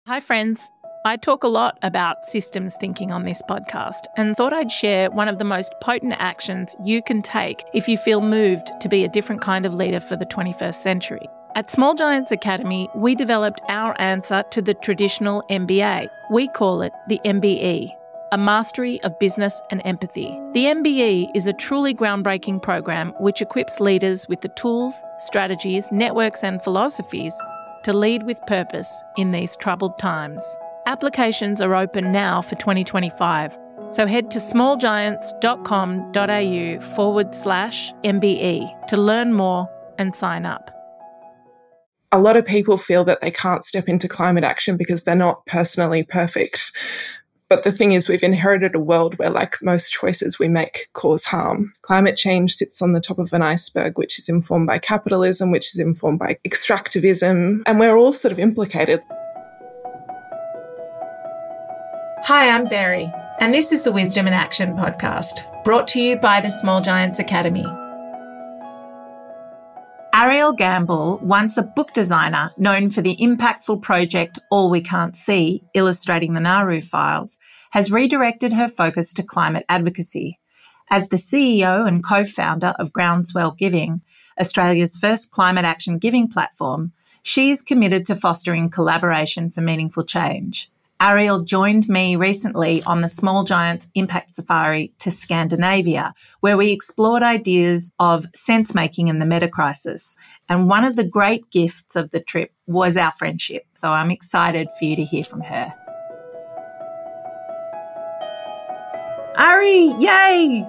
Hi friends, I talk a lot about systems thinking on this podcast and thought I'd share one of the most potent actions you can take if you feel moved to be a different kind of leader for the 21st century. At Small Giants Academy, we developed our answer to the traditional MBA. We call it the MBE, a Mastery of Business and Empathy. The MBE is a truly groundbreaking program which equips leaders with the tools, strategies, networks and philosophies to lead with purpose in these troubled times. Applications are open now for 2025, so head to smallgiants.com.au/MBE to learn more and sign up. A lot of people feel that they can't step into climate action because they're not personally perfect. But the thing is, we've inherited a world where, like most choices we make, cause harm. Climate change sits on the top of an iceberg, which is informed by capitalism, which is informed by extractivism, and we're all sort of implicated. Hi, I'm Berry, and this is the Wisdom in Action podcast, brought to you by the Small Giants Academy. Ariel Gamble, once a book designer known for the impactful project All We Can't See, illustrating the Nauru files, has redirected her focus to climate advocacy. As the CEO and co-founder of Groundswell Giving, Australia's first climate action giving platform, she is committed to fostering collaboration for meaningful change. Ariel joined me recently on the Small Giants Impact Safari to Scandinavia, where we explored ideas of sense-making in the meta-crisis. And one of the great gifts of the trip was our friendship. So I'm excited for you to hear from her. Ari, yay!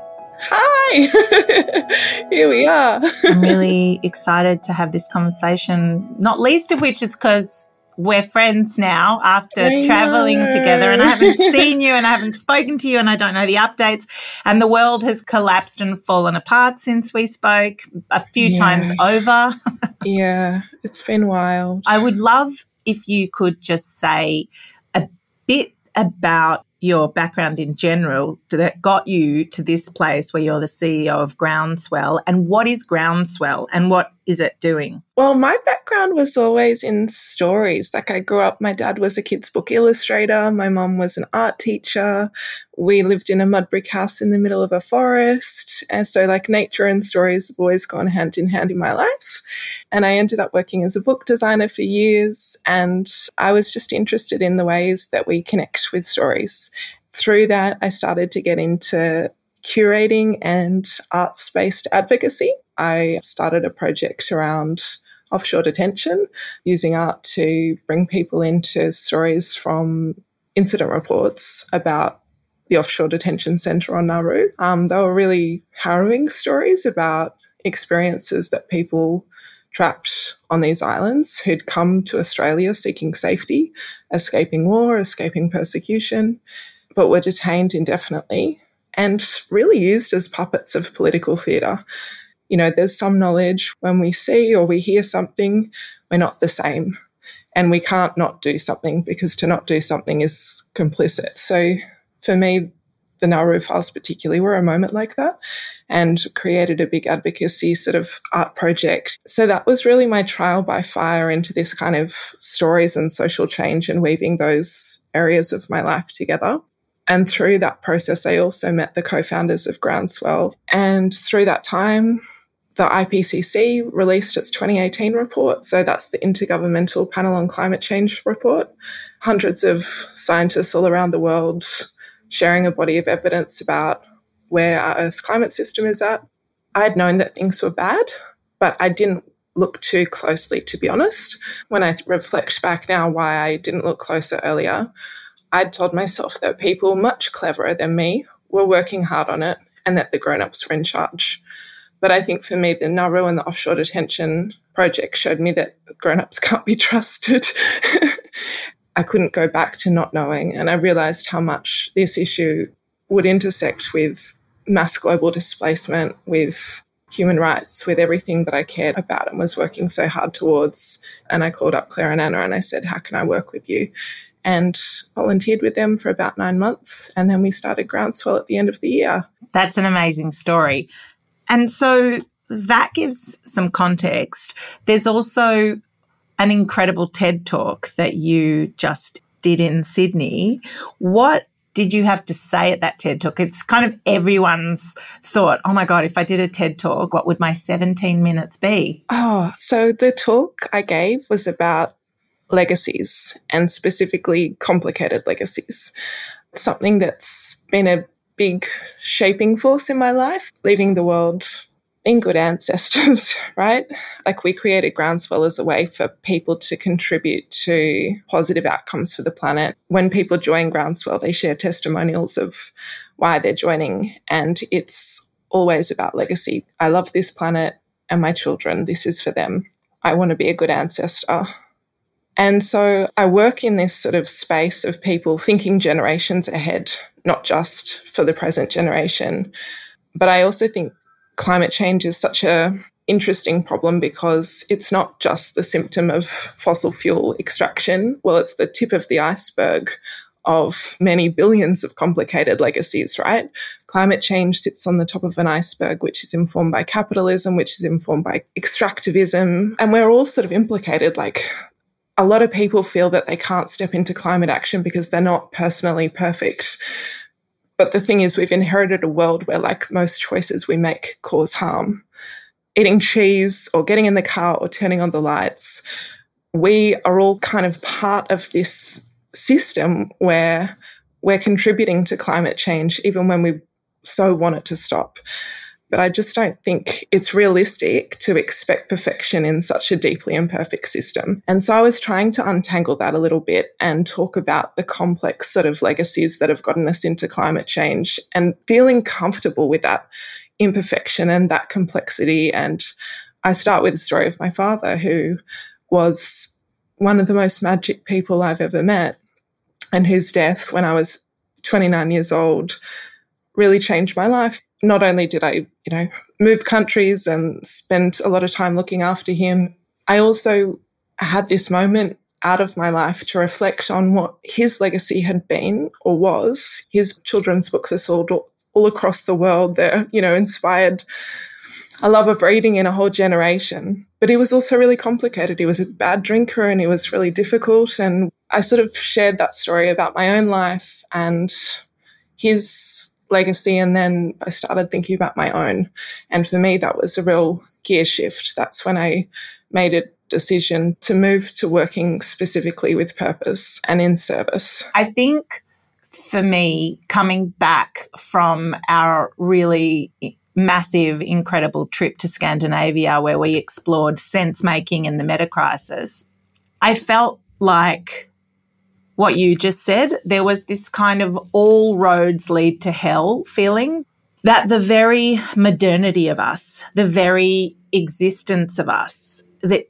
Hi! Here we are. I'm really excited to have this conversation, not least of which is because we're friends now after travelling together, and I haven't seen you and I haven't spoken to you and I don't know the updates, and the world has collapsed and fallen apart since we spoke a few times over. Yeah, it's been wild. I would love if you could just say a bit about your background in general that got you to this place where you're the CEO of Groundswell, and what is Groundswell and what is it doing? Well, my background was always in stories. Like, I grew up, my dad was a kids' book illustrator. My mum was an art teacher. We lived in a mud brick house in the middle of a forest. And so, like, nature and stories have always gone hand in hand in my life. And I ended up working as a book designer for years. And I was just interested in the ways that we connect with stories. Through that, I started to get into curating and arts-based advocacy. I started a project around offshore detention, using art to bring people into stories from incident reports about the offshore detention centre on Nauru. They were really harrowing stories about experiences that people trapped on these islands who'd come to Australia seeking safety, escaping war, escaping persecution, but were detained indefinitely and really used as puppets of political theatre. You know, there's some knowledge when we see or we hear something, we're not the same. And we can't not do something, because to not do something is complicit. So for me, the Nauru files particularly were a moment like that, and created a big advocacy sort of art project. So that was really my trial by fire into this kind of stories and social change and weaving those areas of my life together. And through that process, I also met the co-founders of Groundswell. And through that time, the IPCC released its 2018 report. So that's the Intergovernmental Panel on Climate Change report. Hundreds of scientists all around the world sharing a body of evidence about where our Earth's climate system is at. I had known that things were bad, but I didn't look too closely, to be honest. When I reflect back now why I didn't look closer earlier, I'd told myself that people much cleverer than me were working hard on it and that the grown-ups were in charge. But I think for me, the Nauru and the offshore detention project showed me that grown-ups can't be trusted. I couldn't go back to not knowing, and I realised how much this issue would intersect with mass global displacement, with human rights, with everything that I cared about and was working so hard towards. And I called up Claire and Anna and I said, how can I work with you? And volunteered with them for about 9 months. And then we started Groundswell at the end of the year. That's an amazing story. And so that gives some context. There's also an incredible TED Talk that you just did in Sydney. What did you have to say at that TED Talk? It's kind of everyone's thought, oh my God, if I did a TED Talk, what would my 17 minutes be? Oh, so the talk I gave was about legacies, and specifically complicated legacies. Something that's been a big shaping force in my life, leaving the world in good ancestors, right? Like, we created Groundswell as a way for people to contribute to positive outcomes for the planet. When people join Groundswell, they share testimonials of why they're joining, and it's always about legacy. I love this planet and my children. This is for them. I want to be a good ancestor. And so I work in this sort of space of people thinking generations ahead, not just for the present generation. But I also think climate change is such an interesting problem because it's not just the symptom of fossil fuel extraction. Well, it's the tip of the iceberg of many billions of complicated legacies, right? Climate change sits on the top of an iceberg, which is informed by capitalism, which is informed by extractivism. And we're all sort of implicated. Like, a lot of people feel that they can't step into climate action because they're not personally perfect. But the thing is, we've inherited a world where, like, most choices we make cause harm. Eating cheese or getting in the car or turning on the lights, we are all kind of part of this system where we're contributing to climate change even when we so want it to stop. But I just don't think it's realistic to expect perfection in such a deeply imperfect system. And so I was trying to untangle that a little bit and talk about the complex sort of legacies that have gotten us into climate change and feeling comfortable with that imperfection and that complexity. And I start with the story of my father, who was one of the most magic people I've ever met, and whose death when I was 29 years old really changed my life. Not only did I, move countries and spend a lot of time looking after him, I also had this moment out of my life to reflect on what his legacy had been or was. His children's books are sold all across the world. They're, inspired a love of reading in a whole generation. But he was also really complicated. He was a bad drinker and he was really difficult. And I sort of shared that story about my own life and his legacy, and then I started thinking about my own. And for me, that was a real gear shift. That's when I made a decision to move to working specifically with purpose and in service. I think for me, coming back from our really massive, incredible trip to Scandinavia where we explored sense-making and the meta-crisis, I felt like what you just said, there was this kind of all roads lead to hell feeling, that the very modernity of us, the very existence of us, that,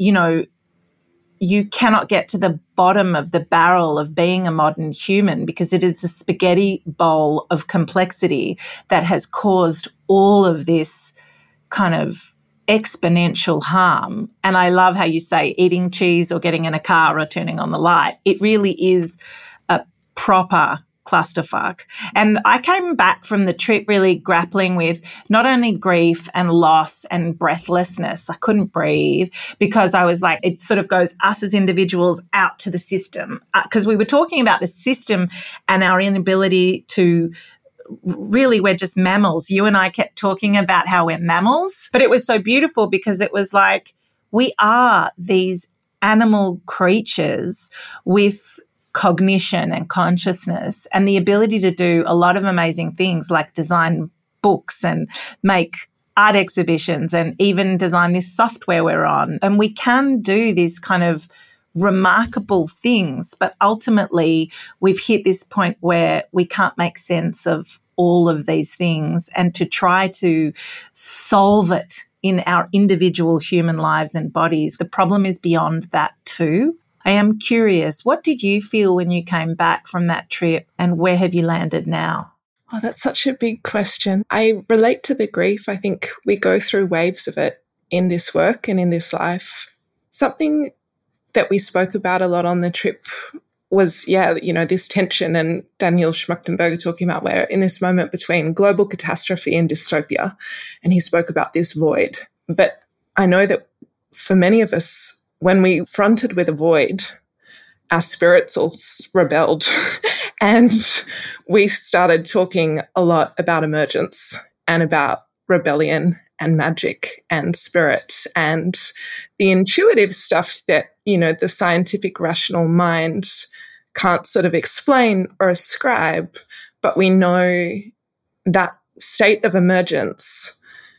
you cannot get to the bottom of the barrel of being a modern human because it is a spaghetti bowl of complexity that has caused all of this kind of exponential harm. And I love how you say eating cheese or getting in a car or turning on the light. It really is a proper clusterfuck. And I came back from the trip really grappling with not only grief and loss and breathlessness. I couldn't breathe because I was like, it sort of goes us as individuals out to the system. Because we were talking about the system and our inability to really, we're just mammals. You and I kept talking about how we're mammals, but it was so beautiful because it was like we are these animal creatures with cognition and consciousness and the ability to do a lot of amazing things like design books and make art exhibitions and even design this software we're on. And we can do this kind of remarkable things, but ultimately we've hit this point where we can't make sense of all of these things, and to try to solve it in our individual human lives and bodies, the problem is beyond that too. I am curious, what did you feel when you came back from that trip and where have you landed now? Oh, that's such a big question. I relate to the grief. I think we go through waves of it in this work and in this life. Something that we spoke about a lot on the trip was, this tension, and Daniel Schmachtenberger talking about where in this moment between global catastrophe and dystopia, and he spoke about this void. But I know that for many of us, when we fronted with a void, our spirits all rebelled and we started talking a lot about emergence and about rebellion and magic and spirit and the intuitive stuff that, the scientific rational mind can't sort of explain or ascribe, but we know that state of emergence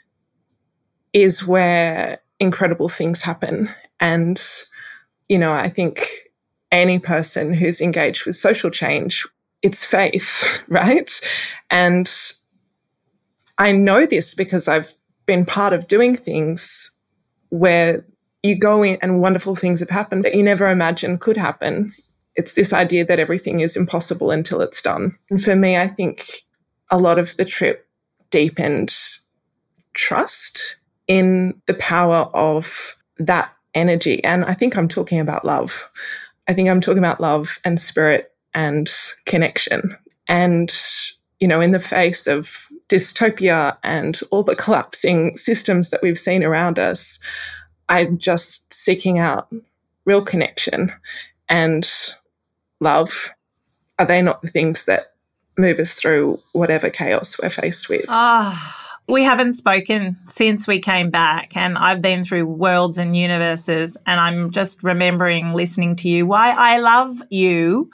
is where incredible things happen. And, I think any person who's engaged with social change, it's faith, right? And I know this because I've been part of doing things where you go in and wonderful things have happened that you never imagined could happen. It's this idea that everything is impossible until it's done. And for me, I think a lot of the trip deepened trust in the power of that energy. And I think I'm talking about love. I think I'm talking about love and spirit and connection. And, in the face of dystopia and all the collapsing systems that we've seen around us, I'm just seeking out real connection and love. Are they not the things that move us through whatever chaos we're faced with? We haven't spoken since we came back, and I've been through worlds and universes, and I'm just remembering listening to you why I love you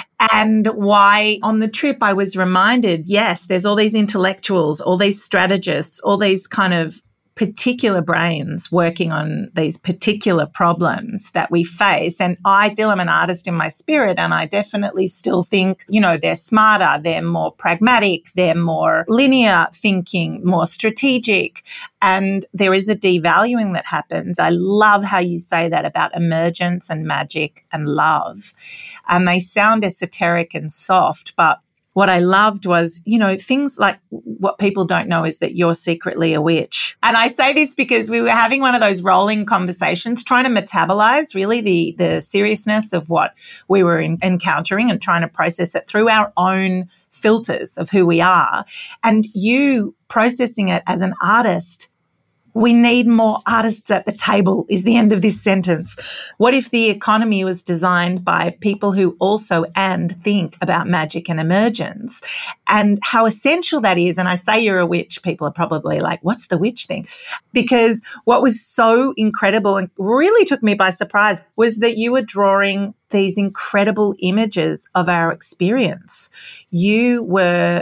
and why on the trip I was reminded, yes, there's all these intellectuals, all these strategists, all these kind of particular brains working on these particular problems that we face. And I still am an artist in my spirit, and I definitely still think, they're smarter, they're more pragmatic, they're more linear thinking, more strategic. And there is a devaluing that happens. I love how you say that about emergence and magic and love. And they sound esoteric and soft, but what I loved was, things like what people don't know is that you're secretly a witch. And I say this because we were having one of those rolling conversations, trying to metabolize really the seriousness of what we were encountering and trying to process it through our own filters of who we are. And you processing it as an artist. We need more artists at the table is the end of this sentence. What if the economy was designed by people who also and think about magic and emergence and how essential that is? And I say you're a witch, people are probably like, what's the witch thing? Because what was so incredible and really took me by surprise was that you were drawing these incredible images of our experience. You were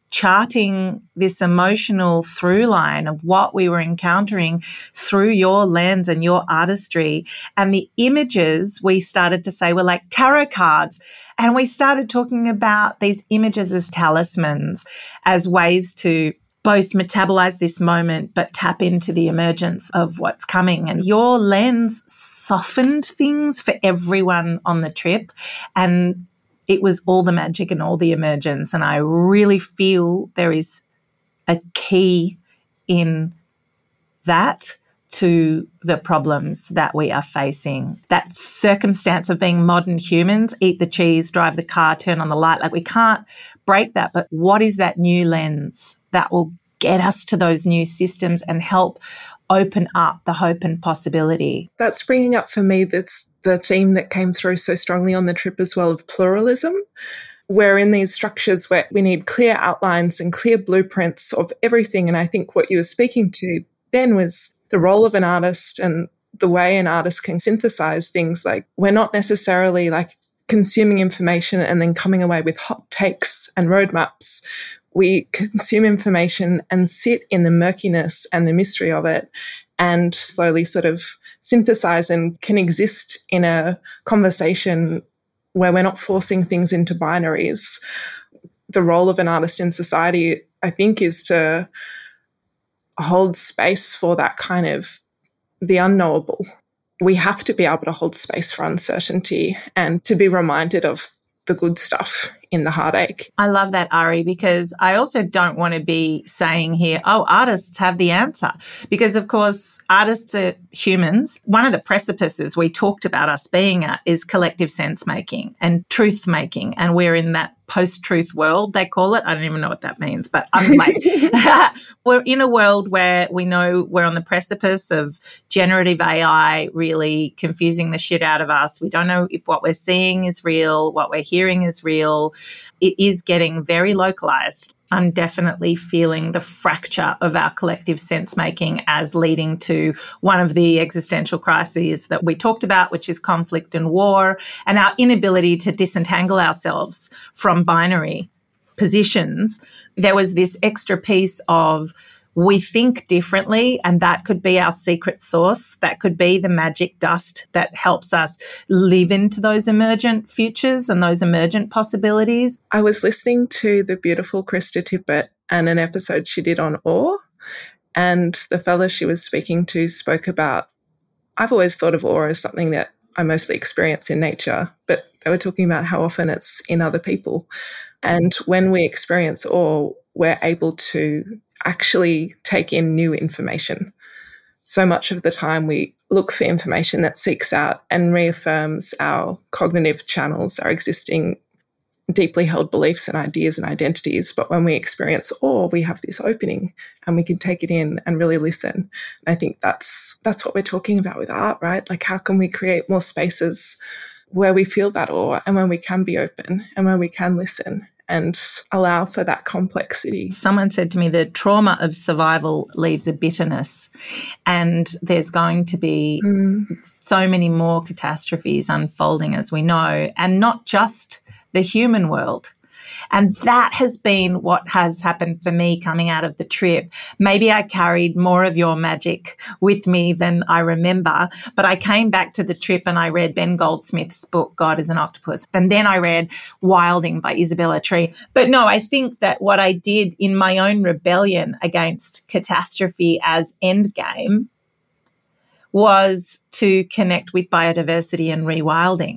charting this emotional through line of what we were encountering through your lens and your artistry. And the images we started to say were like tarot cards. And we started talking about these images as talismans, as ways to both metabolize this moment, but tap into the emergence of what's coming. And your lens softened things for everyone on the trip. And it was all the magic and all the emergence. And I really feel there is a key in that to the problems that we are facing. That circumstance of being modern humans, eat the cheese, drive the car, turn on the light, like we can't break that. But what is that new lens that will get us to those new systems and help open up the hope and possibility? That's bringing up for me that's the theme that came through so strongly on the trip as well of pluralism. We're in these structures where we need clear outlines and clear blueprints of everything. And I think what you were speaking to then was the role of an artist and the way an artist can synthesize things. Like we're not necessarily like consuming information and then coming away with hot takes and roadmaps. We consume information and sit in the murkiness and the mystery of it and slowly sort of synthesize and can exist in a conversation where we're not forcing things into binaries. The role of an artist in society, I think, is to hold space for that kind of the unknowable. We have to be able to hold space for uncertainty and to be reminded of the good stuff in the heartache. I love that, Ari, because I also don't want to be saying here, oh, artists have the answer. Because, of course, artists are humans. One of the precipices we talked about us being at is collective sense making and truth making. And we're in that post-truth world, they call it. I don't even know what that means, but I'm like, we're in a world where we know we're on the precipice of generative AI really confusing the shit out of us. We don't know if what we're seeing is real, what we're hearing is real. It is getting very localized. I'm definitely feeling the fracture of our collective sense making as leading to one of the existential crises that we talked about, which is conflict and war, and our inability to disentangle ourselves from binary positions. There was this extra piece of we think differently, and that could be our secret sauce. That could be the magic dust that helps us live into those emergent futures and those emergent possibilities. I was listening to the beautiful Krista Tippett and an episode she did on awe, and the fella she was speaking to spoke about, I've always thought of awe as something that I mostly experience in nature, but they were talking about how often it's in other people. And when we experience awe, we're able to actually take in new information. So much of the time we look for information that seeks out and reaffirms our cognitive channels, our existing deeply held beliefs and ideas and identities. But when we experience awe, we have this opening and we can take it in and really listen. And I think that's what we're talking about with art, right? Like, how can we create more spaces where we feel that awe and when we can be open and when we can listen and allow for that complexity. Someone said to me, the trauma of survival leaves a bitterness, and there's going to be so many more catastrophes unfolding, as we know, and not just the human world. And that has been what has happened for me coming out of the trip. Maybe I carried more of your magic with me than I remember, but I came back to the trip and I read Ben Goldsmith's book, God is an Octopus. And then I read Wilding by Isabella Tree. But no, I think that what I did in my own rebellion against catastrophe as endgame was to connect with biodiversity and rewilding.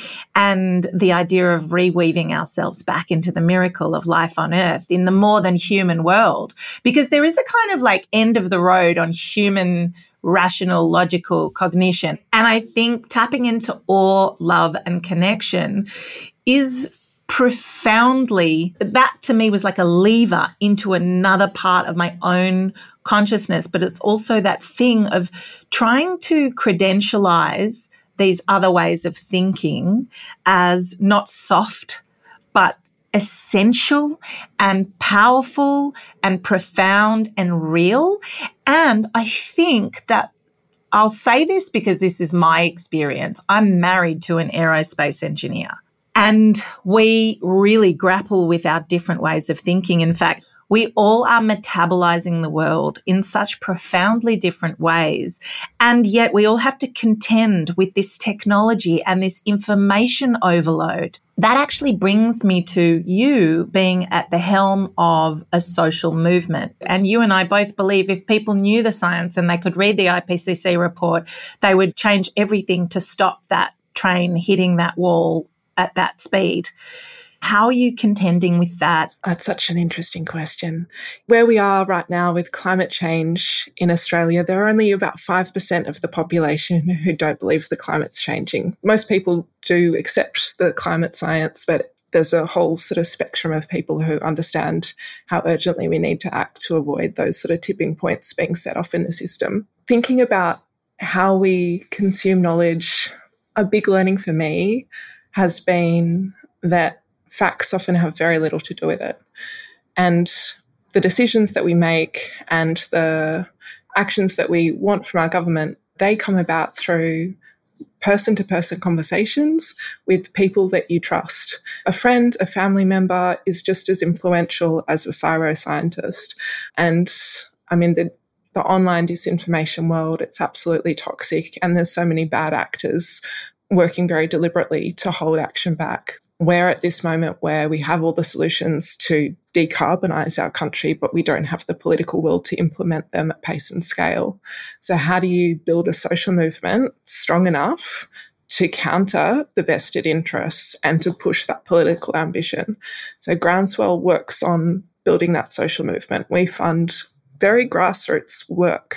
And the idea of reweaving ourselves back into the miracle of life on Earth in the more than human world, because there is a kind of like end of the road on human rational, logical cognition. And I think tapping into awe, love, and connection is profoundly, that to me was like a lever into another part of my own consciousness. But it's also that thing of trying to credentialize these other ways of thinking as not soft, but essential and powerful and profound and real. And I think that I'll say this because this is my experience. I'm married to an aerospace engineer, and we really grapple with our different ways of thinking. In fact, we all are metabolizing the world in such profoundly different ways. And yet we all have to contend with this technology and this information overload. That actually brings me to you being at the helm of a social movement. And you and I both believe if people knew the science and they could read the IPCC report, they would change everything to stop that train hitting that wall at that speed. How are you contending with that? That's such an interesting question. Where we are right now with climate change in Australia, there are only about 5% of the population who don't believe the climate's changing. Most people do accept the climate science, but there's a whole sort of spectrum of people who understand how urgently we need to act to avoid those sort of tipping points being set off in the system. Thinking about how we consume knowledge, a big learning for me has been that facts often have very little to do with it. And the decisions that we make and the actions that we want from our government, they come about through person-to-person conversations with people that you trust. A friend, a family member is just as influential as a neuroscientist. And I mean, the online disinformation world, it's absolutely toxic, and there's so many bad actors working very deliberately to hold action back. We're at this moment where we have all the solutions to decarbonise our country, but we don't have the political will to implement them at pace and scale. So how do you build a social movement strong enough to counter the vested interests and to push that political ambition. So Groundswell works on building that social movement. We fund very grassroots work.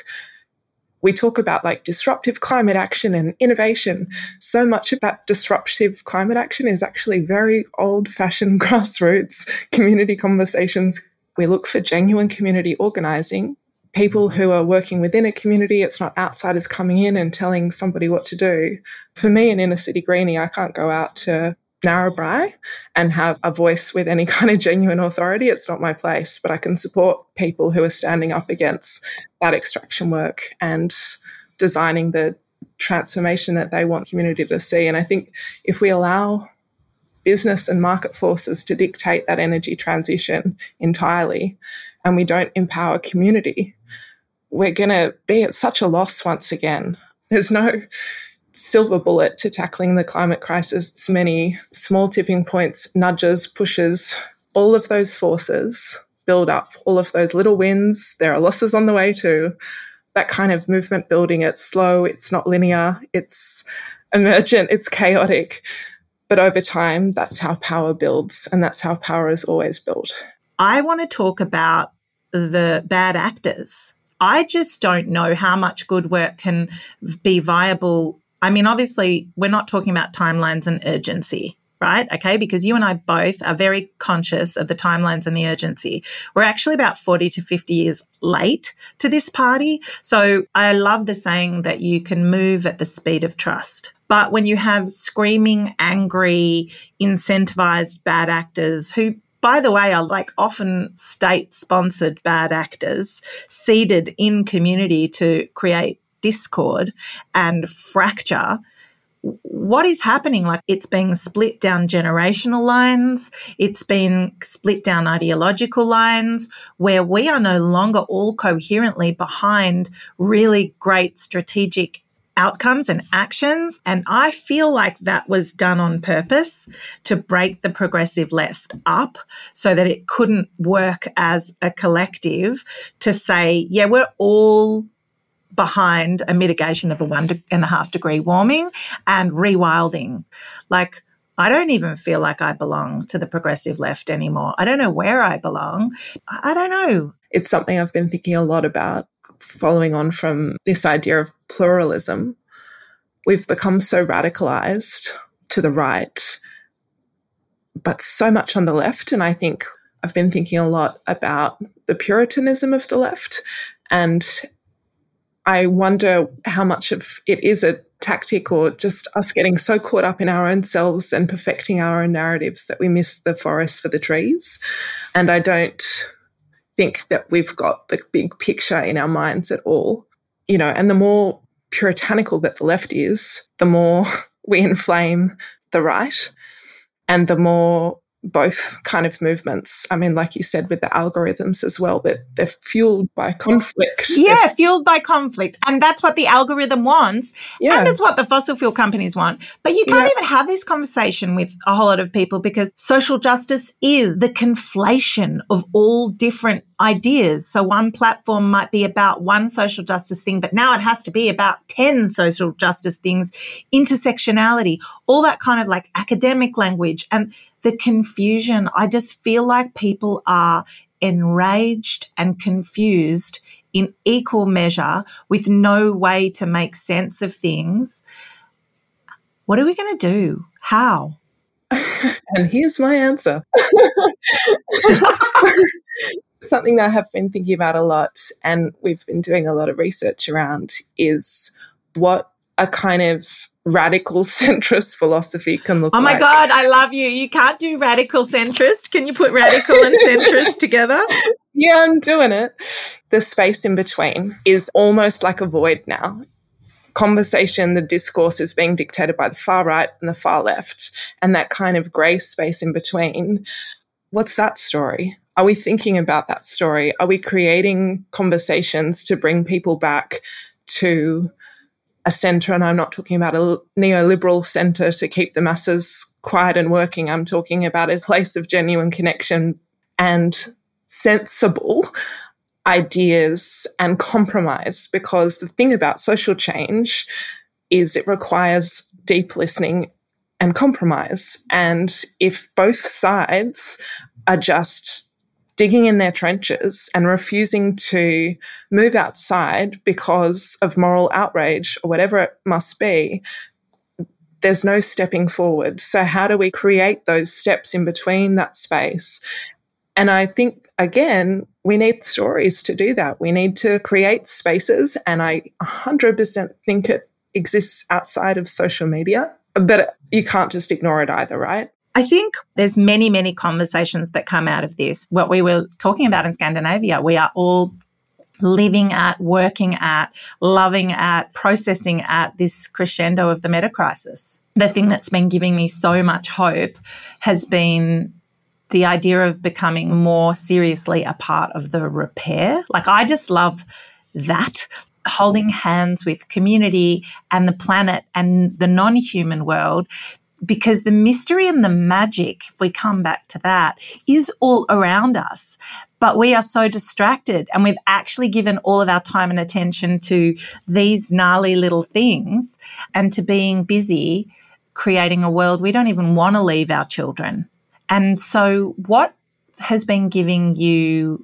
We talk about like disruptive climate action and innovation. So much of that disruptive climate action is actually very old-fashioned grassroots community conversations. We look for genuine community organising, people who are working within a community. It's not outsiders coming in and telling somebody what to do. For me, an inner city greenie, I can't go out to Narrabri and have a voice with any kind of genuine authority. It's not my place, but I can support people who are standing up against that extraction work and designing the transformation that they want community to see. And I think if we allow business and market forces to dictate that energy transition entirely, and we don't empower community, we're going to be at such a loss once again. There's no silver bullet to tackling the climate crisis. It's many small tipping points, nudges, pushes, all of those forces build up, all of those little wins. There are losses on the way too. That kind of movement building, it's slow, it's not linear, it's emergent, it's chaotic. But over time, that's how power builds, and that's how power is always built. I want to talk about the bad actors. I just don't know how much good work can be viable. I mean, obviously, we're not talking about timelines and urgency, right? Okay, because you and I both are very conscious of the timelines and the urgency. We're actually about 40 to 50 years late to this party. So I love the saying that you can move at the speed of trust. But when you have screaming, angry, incentivized bad actors who, by the way, are like often state-sponsored bad actors seeded in community to create discord and fracture, what is happening? Like, it's being split down generational lines, it's been split down ideological lines, where we are no longer all coherently behind really great strategic outcomes and actions. And I feel like that was done on purpose to break the progressive left up so that it couldn't work as a collective to say, yeah, we're all behind a mitigation of a 1.5 degree warming and rewilding. Like, I don't even feel like I belong to the progressive left anymore. I don't know where I belong. I don't know. It's something I've been thinking a lot about, following on from this idea of pluralism. We've become so radicalized to the right, but so much on the left. And I think I've been thinking a lot about the puritanism of the left, and I wonder how much of it is a tactic or just us getting so caught up in our own selves and perfecting our own narratives that we miss the forest for the trees. And I don't think that we've got the big picture in our minds at all. You know, and the more puritanical that the left is, the more we inflame the right, and the more both kind of movements. I mean, like you said, with the algorithms as well, that they're fueled by conflict. Yeah, fueled by conflict. And that's what the algorithm wants. Yeah. And it's what the fossil fuel companies want. But you can't even have this conversation with a whole lot of people, because social justice is the conflation of all different ideas. So one platform might be about one social justice thing, but now it has to be about 10 social justice things, intersectionality, all that kind of like academic language. And the confusion, I just feel like people are enraged and confused in equal measure with no way to make sense of things. What are we going to do? How? And here's my answer. Something that I have been thinking about a lot, and we've been doing a lot of research around, is what a kind of radical centrist philosophy can look like. Oh my God, I love you. You can't do radical centrist. Can you put radical and centrist together? Yeah, I'm doing it. The space in between is almost like a void now. Conversation, the discourse is being dictated by the far right and the far left, and that kind of grey space in between. What's that story? Are we thinking about that story? Are we creating conversations to bring people back to a centre? And I'm not talking about a neoliberal centre to keep the masses quiet and working. I'm talking about a place of genuine connection and sensible ideas and compromise, because the thing about social change is it requires deep listening and compromise. And if both sides are just digging in their trenches and refusing to move outside because of moral outrage or whatever it must be, there's no stepping forward. So how do we create those steps in between that space? And I think, again, we need stories to do that. We need to create spaces, and I 100% think it exists outside of social media, but you can't just ignore it either, right? I think there's many, many conversations that come out of this. What we were talking about in Scandinavia, we are all living at, working at, loving at, processing at this crescendo of the meta crisis. The thing that's been giving me so much hope has been the idea of becoming more seriously a part of the repair. Like, I just love that, holding hands with community and the planet and the non-human world, because the mystery and the magic, if we come back to that, is all around us. But we are so distracted, and we've actually given all of our time and attention to these gnarly little things and to being busy creating a world we don't even want to leave our children. And so what has been giving you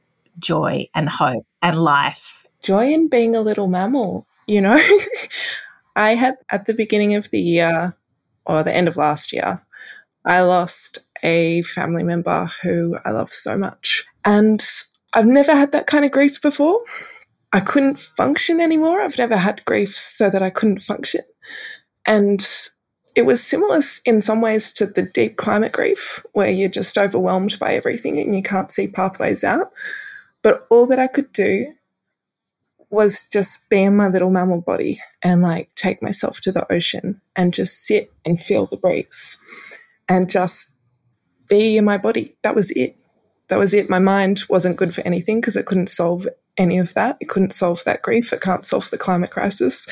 joy and hope and life? Joy in being a little mammal, you know. I had, at the beginning of the year, or the end of last year, I lost a family member who I love so much. And I've never had that kind of grief before. I couldn't function anymore. I've never had grief so that I couldn't function. And it was similar in some ways to the deep climate grief, where you're just overwhelmed by everything and you can't see pathways out. But all that I could do was just be in my little mammal body and like take myself to the ocean and just sit and feel the breeze and just be in my body. That was it. That was it. My mind wasn't good for anything because it couldn't solve any of that. It couldn't solve that grief. It can't solve the climate crisis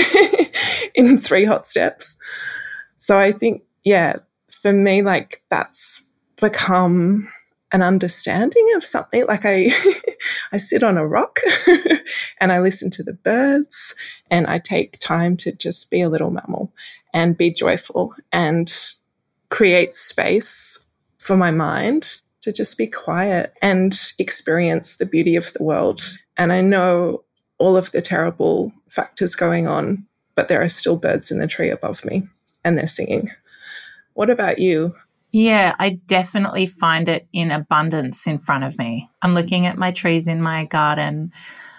in 3 hot steps. So I think, yeah, for me, like, that's become an understanding of something. Like, I sit on a rock and I listen to the birds and I take time to just be a little mammal and be joyful and create space for my mind to just be quiet and experience the beauty of the world. And I know all of the terrible factors going on, but there are still birds in the tree above me and they're singing. What about you? Yeah, I definitely find it in abundance in front of me. I'm looking at my trees in my garden.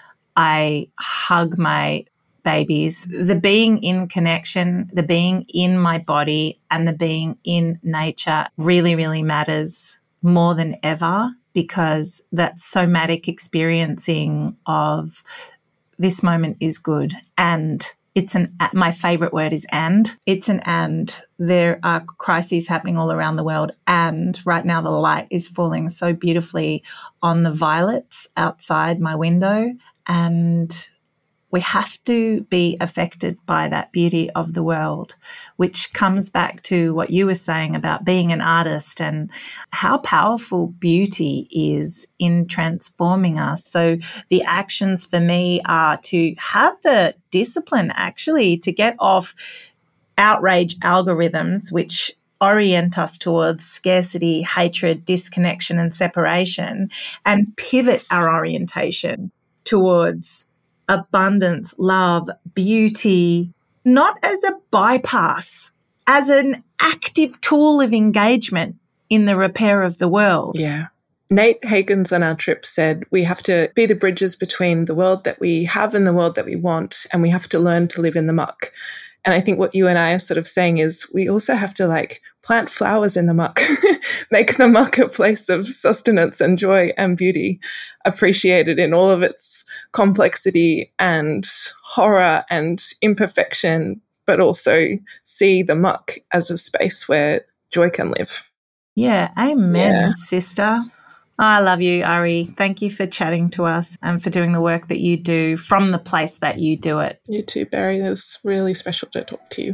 I hug my babies. The being in connection, the being in my body and the being in nature really, really matters more than ever, because that somatic experiencing of this moment is good. And it's my favorite word is and. It's an and. There are crises happening all around the world, and right now the light is falling so beautifully on the violets outside my window, and we have to be affected by that beauty of the world, which comes back to what you were saying about being an artist and how powerful beauty is in transforming us. So the actions for me are to have the discipline actually to get off outrage algorithms, which orient us towards scarcity, hatred, disconnection, and separation, and pivot our orientation towards abundance, love, beauty, not as a bypass, as an active tool of engagement in the repair of the world. Yeah. Nate Hagens on our trip said we have to be the bridges between the world that we have and the world that we want, and we have to learn to live in the muck. And I think what you and I are sort of saying is we also have to like plant flowers in the muck, make the muck a place of sustenance and joy and beauty, appreciated in all of its complexity and horror and imperfection, but also see the muck as a space where joy can live. Yeah, amen, sister. I love you, Ari. Thank you for chatting to us and for doing the work that you do from the place that you do it. You too, Barry. It was really special to talk to you.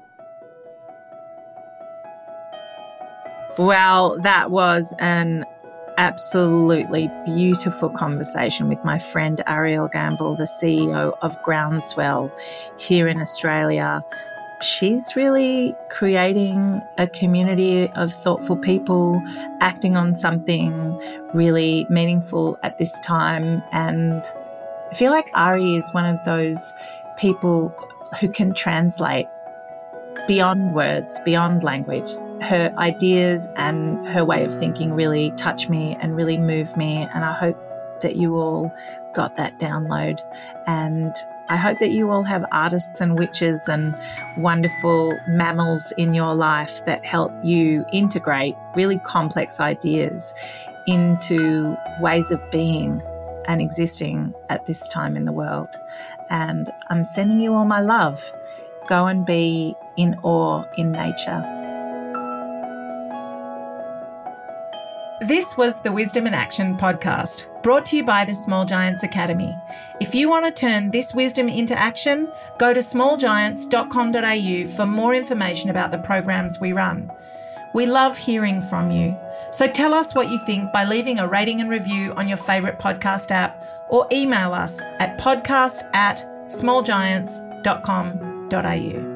Well, that was an absolutely beautiful conversation with my friend Ariel Gamble, the CEO of Groundswell here in Australia. she's really creating a community of thoughtful people acting on something really meaningful at this time. And I feel like Ari is one of those people who can translate beyond words, beyond language. Her ideas and her way of thinking really touch me and really move me, and I hope that you all got that download. And I hope that you all have artists and witches and wonderful mammals in your life that help you integrate really complex ideas into ways of being and existing at this time in the world. And I'm sending you all my love. Go and be in awe in nature. This was the Wisdom in Action podcast, brought to you by the Small Giants Academy. If you want to turn this wisdom into action, go to smallgiants.com.au for more information about the programs we run. We love hearing from you, so tell us what you think by leaving a rating and review on your favourite podcast app, or email us at podcast@smallgiants.com.au.